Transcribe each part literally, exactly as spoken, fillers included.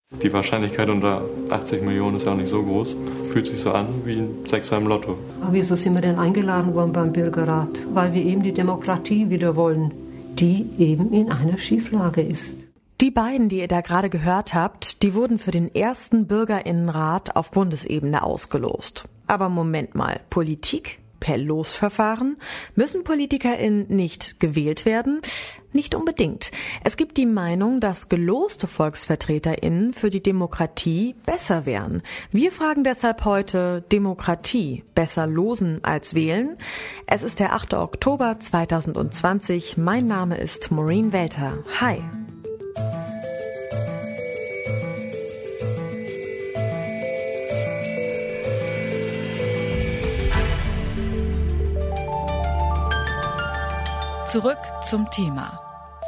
Die Wahrscheinlichkeit unter achtzig Millionen ist ja auch nicht so groß. Fühlt sich so an wie ein Sechser im Lotto. Aber wieso sind wir denn eingeladen worden beim Bürgerrat? Weil wir eben die Demokratie wieder wollen, die eben in einer Schieflage ist. Die beiden, die ihr da gerade gehört habt, die wurden für den ersten Bürgerinnenrat auf Bundesebene ausgelost. Aber Moment mal, Politik? Per Losverfahren? Müssen PolitikerInnen nicht gewählt werden? Nicht unbedingt. Es gibt die Meinung, dass geloste VolksvertreterInnen für die Demokratie besser wären. Wir fragen deshalb heute: Demokratie besser losen als wählen? Es ist der achte Oktober zweitausendzwanzig. Mein Name ist Maureen Welter. Hi. Zurück zum Thema.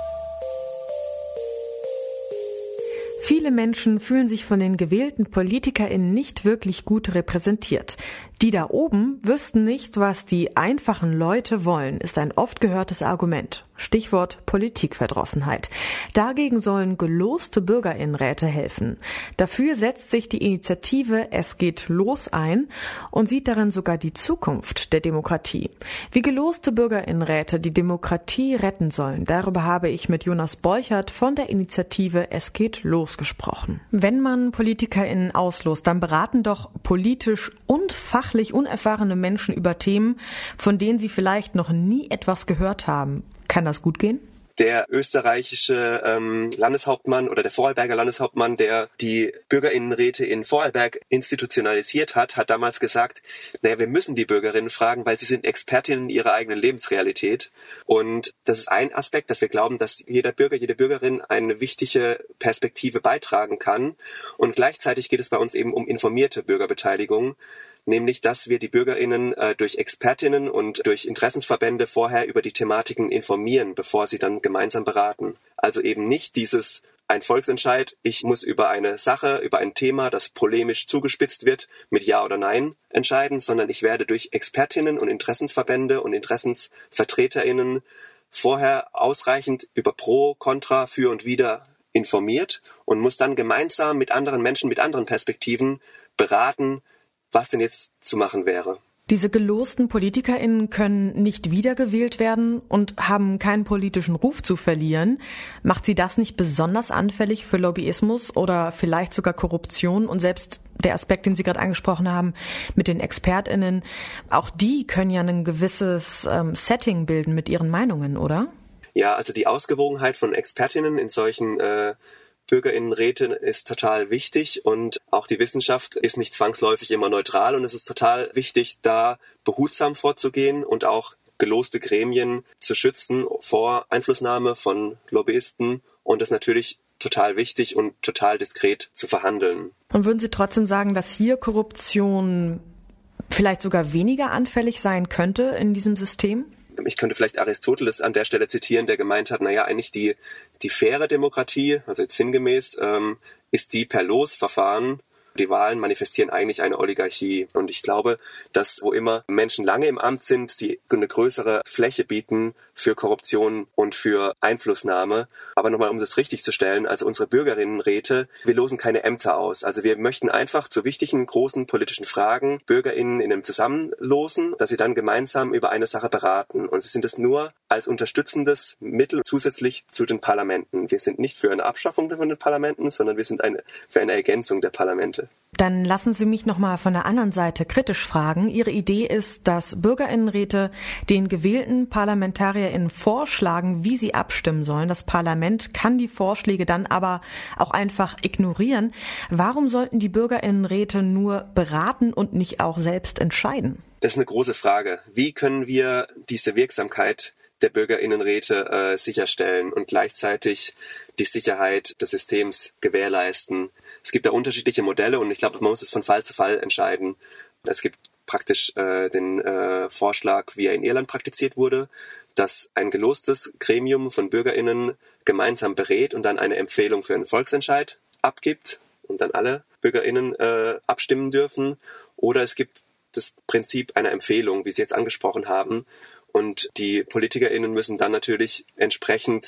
Viele Menschen fühlen sich von den gewählten PolitikerInnen nicht wirklich gut repräsentiert. Die da oben wüssten nicht, was die einfachen Leute wollen, ist ein oft gehörtes Argument. Stichwort Politikverdrossenheit. Dagegen sollen geloste Bürgerinnenräte helfen. Dafür setzt sich die Initiative Es geht los ein und sieht darin sogar die Zukunft der Demokratie. Wie geloste Bürgerinnenräte die Demokratie retten sollen, darüber habe ich mit Jonas Beuchert von der Initiative Es geht los gesprochen. Wenn man PolitikerInnen auslost, dann beraten doch politisch und fachlich unerfahrene Menschen über Themen, von denen sie vielleicht noch nie etwas gehört haben. Kann das gut gehen? Der österreichische ähm, Landeshauptmann oder der Vorarlberger Landeshauptmann, der die Bürgerinnenräte in Vorarlberg institutionalisiert hat, hat damals gesagt, naja, wir müssen die Bürgerinnen fragen, weil sie sind Expertinnen ihrer eigenen Lebensrealität. Und das ist ein Aspekt, dass wir glauben, dass jeder Bürger, jede Bürgerin eine wichtige Perspektive beitragen kann. Und gleichzeitig geht es bei uns eben um informierte Bürgerbeteiligung. Nämlich, dass wir die BürgerInnen äh, durch Expertinnen und durch Interessensverbände vorher über die Thematiken informieren, bevor sie dann gemeinsam beraten. Also eben nicht dieses ein Volksentscheid, ich muss über eine Sache, über ein Thema, das polemisch zugespitzt wird, mit Ja oder Nein entscheiden, sondern ich werde durch Expertinnen und Interessensverbände und InteressensvertreterInnen vorher ausreichend über Pro, Contra, Für und Wider informiert und muss dann gemeinsam mit anderen Menschen, mit anderen Perspektiven beraten, was denn jetzt zu machen wäre. Diese gelosten PolitikerInnen können nicht wiedergewählt werden und haben keinen politischen Ruf zu verlieren. Macht sie das nicht besonders anfällig für Lobbyismus oder vielleicht sogar Korruption? Und selbst der Aspekt, den Sie gerade angesprochen haben, mit den ExpertInnen, auch die können ja ein gewisses ähm, Setting bilden mit ihren Meinungen, oder? Ja, also die Ausgewogenheit von ExpertInnen in solchen äh, Bürgerinnenräte ist total wichtig und auch die Wissenschaft ist nicht zwangsläufig immer neutral und es ist total wichtig, da behutsam vorzugehen und auch geloste Gremien zu schützen vor Einflussnahme von Lobbyisten und das natürlich total wichtig und total diskret zu verhandeln. Und würden Sie trotzdem sagen, dass hier Korruption vielleicht sogar weniger anfällig sein könnte in diesem System? Ich könnte vielleicht Aristoteles an der Stelle zitieren, der gemeint hat, naja, eigentlich die, die faire Demokratie, also jetzt sinngemäß, ähm, ist die per Losverfahren. Die Wahlen manifestieren eigentlich eine Oligarchie. Und ich glaube, dass wo immer Menschen lange im Amt sind, sie eine größere Fläche bieten für Korruption und für Einflussnahme. Aber nochmal, um das richtig zu stellen, also unsere Bürgerinnenräte, wir losen keine Ämter aus. Also wir möchten einfach zu wichtigen, großen politischen Fragen BürgerInnen in einem Zusammenlosen, dass sie dann gemeinsam über eine Sache beraten. Und sie sind es nur als unterstützendes Mittel zusätzlich zu den Parlamenten. Wir sind nicht für eine Abschaffung von den Parlamenten, sondern wir sind eine, für eine Ergänzung der Parlamente. Dann lassen Sie mich noch mal von der anderen Seite kritisch fragen. Ihre Idee ist, dass Bürgerinnenräte den gewählten ParlamentarierInnen vorschlagen, wie sie abstimmen sollen. Das Parlament kann die Vorschläge dann aber auch einfach ignorieren. Warum sollten die Bürgerinnenräte nur beraten und nicht auch selbst entscheiden? Das ist eine große Frage. Wie können wir diese Wirksamkeit der Bürgerinnenräte äh, sicherstellen und gleichzeitig die Sicherheit des Systems gewährleisten? Es gibt da unterschiedliche Modelle und ich glaube, man muss es von Fall zu Fall entscheiden. Es gibt praktisch äh, den äh, Vorschlag, wie er in Irland praktiziert wurde, dass ein gelostes Gremium von BürgerInnen gemeinsam berät und dann eine Empfehlung für einen Volksentscheid abgibt und dann alle BürgerInnen äh, abstimmen dürfen. Oder es gibt das Prinzip einer Empfehlung, wie Sie jetzt angesprochen haben. Und die PolitikerInnen müssen dann natürlich entsprechend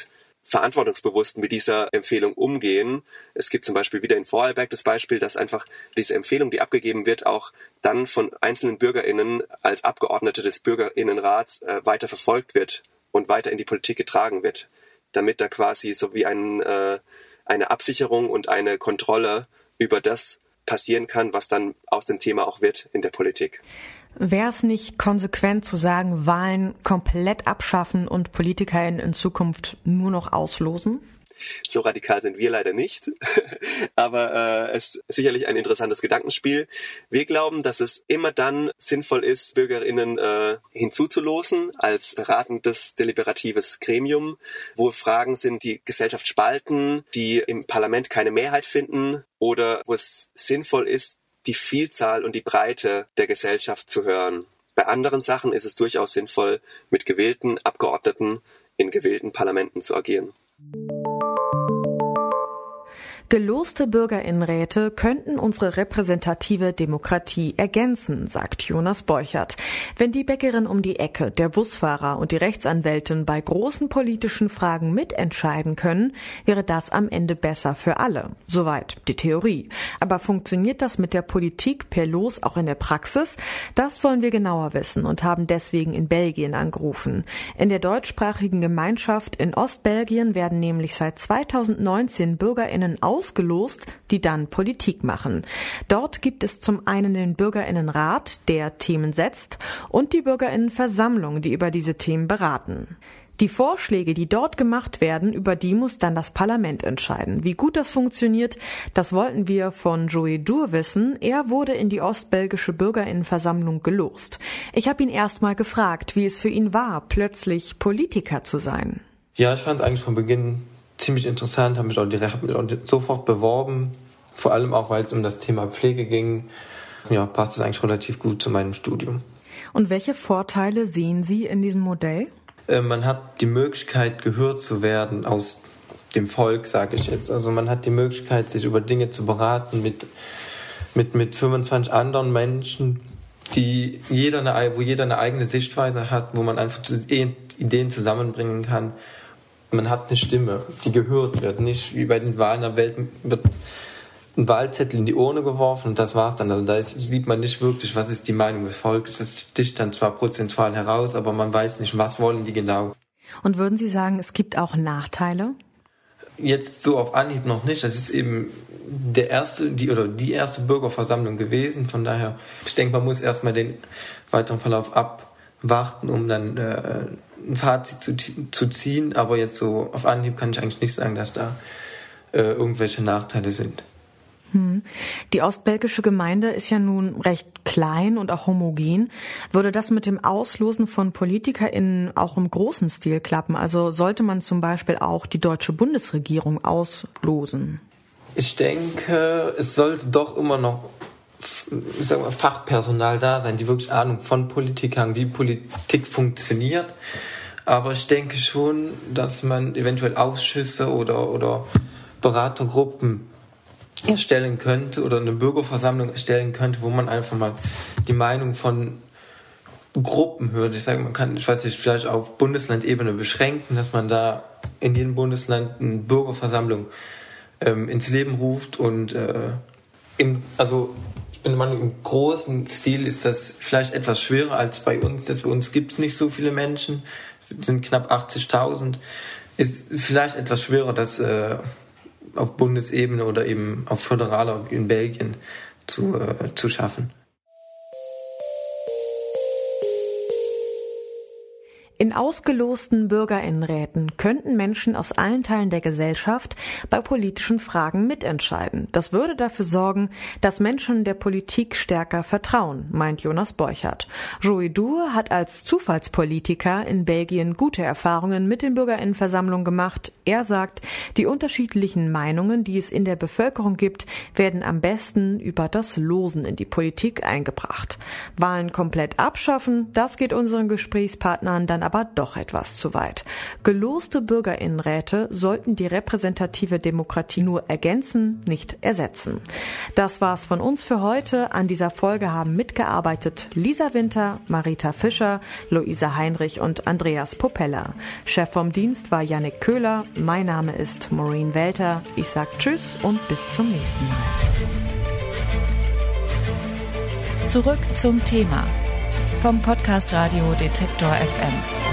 verantwortungsbewusst mit dieser Empfehlung umgehen. Es gibt zum Beispiel wieder in Vorarlberg das Beispiel, dass einfach diese Empfehlung, die abgegeben wird, auch dann von einzelnen BürgerInnen als Abgeordnete des BürgerInnenrats äh, weiter verfolgt wird und weiter in die Politik getragen wird, damit da quasi so wie ein, äh, eine Absicherung und eine Kontrolle über das passieren kann, was dann aus dem Thema auch wird in der Politik. Wäre es nicht konsequent zu sagen, Wahlen komplett abschaffen und PolitikerInnen in Zukunft nur noch auslosen? So radikal sind wir leider nicht, aber äh, es ist sicherlich ein interessantes Gedankenspiel. Wir glauben, dass es immer dann sinnvoll ist, BürgerInnen äh, hinzuzulosen als beratendes, deliberatives Gremium, wo Fragen sind, die Gesellschaft spalten, die im Parlament keine Mehrheit finden oder wo es sinnvoll ist, die Vielzahl und die Breite der Gesellschaft zu hören. Bei anderen Sachen ist es durchaus sinnvoll, mit gewählten Abgeordneten in gewählten Parlamenten zu agieren. Geloste BürgerInnenräte könnten unsere repräsentative Demokratie ergänzen, sagt Jonas Borchert. Wenn die Bäckerin um die Ecke, der Busfahrer und die Rechtsanwältin bei großen politischen Fragen mitentscheiden können, wäre das am Ende besser für alle. Soweit die Theorie. Aber funktioniert das mit der Politik per Los auch in der Praxis? Das wollen wir genauer wissen und haben deswegen in Belgien angerufen. In der deutschsprachigen Gemeinschaft in Ostbelgien werden nämlich seit zweitausendneunzehn BürgerInnen aus ausgelost, die dann Politik machen. Dort gibt es zum einen den BürgerInnenrat, der Themen setzt, und die BürgerInnenversammlung, die über diese Themen beraten. Die Vorschläge, die dort gemacht werden, über die muss dann das Parlament entscheiden. Wie gut das funktioniert, das wollten wir von Joey Dur wissen. Er wurde in die ostbelgische BürgerInnenversammlung gelost. Ich habe ihn erst mal gefragt, wie es für ihn war, plötzlich Politiker zu sein. Ja, ich fand es eigentlich von Beginn ziemlich interessant, habe mich auch direkt hab mich auch sofort beworben, vor allem auch, weil es um das Thema Pflege ging. Ja, passt es eigentlich relativ gut zu meinem Studium. Und welche Vorteile sehen Sie in diesem Modell? Äh, man hat die Möglichkeit, gehört zu werden aus dem Volk, sage ich jetzt. Also man hat die Möglichkeit, sich über Dinge zu beraten mit, mit, mit fünfundzwanzig anderen Menschen, die jeder eine, wo jeder eine eigene Sichtweise hat, wo man einfach Ideen zusammenbringen kann. Man hat eine Stimme, die gehört wird. Nicht wie bei den Wahlen der Welt wird ein Wahlzettel in die Urne geworfen und das war's dann. Also da ist, sieht man nicht wirklich, was ist die Meinung des Volkes. Das sticht dann zwar prozentual heraus, aber man weiß nicht, was wollen die genau. Und würden Sie sagen, es gibt auch Nachteile? Jetzt so auf Anhieb noch nicht. Das ist eben der erste, die oder die erste Bürgerversammlung gewesen. Von daher, ich denke, man muss erstmal den weiteren Verlauf abwarten, um dann äh, ein Fazit zu, zu ziehen, aber jetzt so auf Anhieb kann ich eigentlich nicht sagen, dass da äh, irgendwelche Nachteile sind. Hm. Die ostbelgische Gemeinde ist ja nun recht klein und auch homogen. Würde das mit dem Auslosen von PolitikerInnen auch im großen Stil klappen? Also sollte man zum Beispiel auch die deutsche Bundesregierung auslosen? Ich denke, es sollte doch immer noch ich sag mal, Fachpersonal da sein, die wirklich Ahnung von Politik haben, wie Politik funktioniert. Aber ich denke schon, dass man eventuell Ausschüsse oder, oder Beratergruppen erstellen könnte oder eine Bürgerversammlung erstellen könnte, wo man einfach mal die Meinung von Gruppen hört. Ich sage, man kann, ich weiß nicht, vielleicht auf Bundeslandebene beschränken, dass man da in jedem Bundesland eine Bürgerversammlung ähm, ins Leben ruft und äh, im, also ich bin der Meinung, im großen Stil ist das vielleicht etwas schwerer als bei uns. Das bei uns gibt es nicht so viele Menschen, es sind knapp achtzigtausend. Ist vielleicht etwas schwerer, das äh, auf Bundesebene oder eben auf föderaler in Belgien zu, äh, zu schaffen. In ausgelosten BürgerInnenräten könnten Menschen aus allen Teilen der Gesellschaft bei politischen Fragen mitentscheiden. Das würde dafür sorgen, dass Menschen der Politik stärker vertrauen, meint Jonas Borchert. Joey Dur hat als Zufallspolitiker in Belgien gute Erfahrungen mit den BürgerInnenversammlungen gemacht. Er sagt, die unterschiedlichen Meinungen, die es in der Bevölkerung gibt, werden am besten über das Losen in die Politik eingebracht. Wahlen komplett abschaffen, das geht unseren Gesprächspartnern dann aber aber doch etwas zu weit. Geloste Bürgerinnenräte sollten die repräsentative Demokratie nur ergänzen, nicht ersetzen. Das war's von uns für heute. An dieser Folge haben mitgearbeitet Lisa Winter, Marita Fischer, Luisa Heinrich und Andreas Popella. Chef vom Dienst war Jannik Köhler. Mein Name ist Maureen Welter. Ich sag Tschüss und bis zum nächsten Mal. Zurück zum Thema vom Podcast Radio Detektor F M.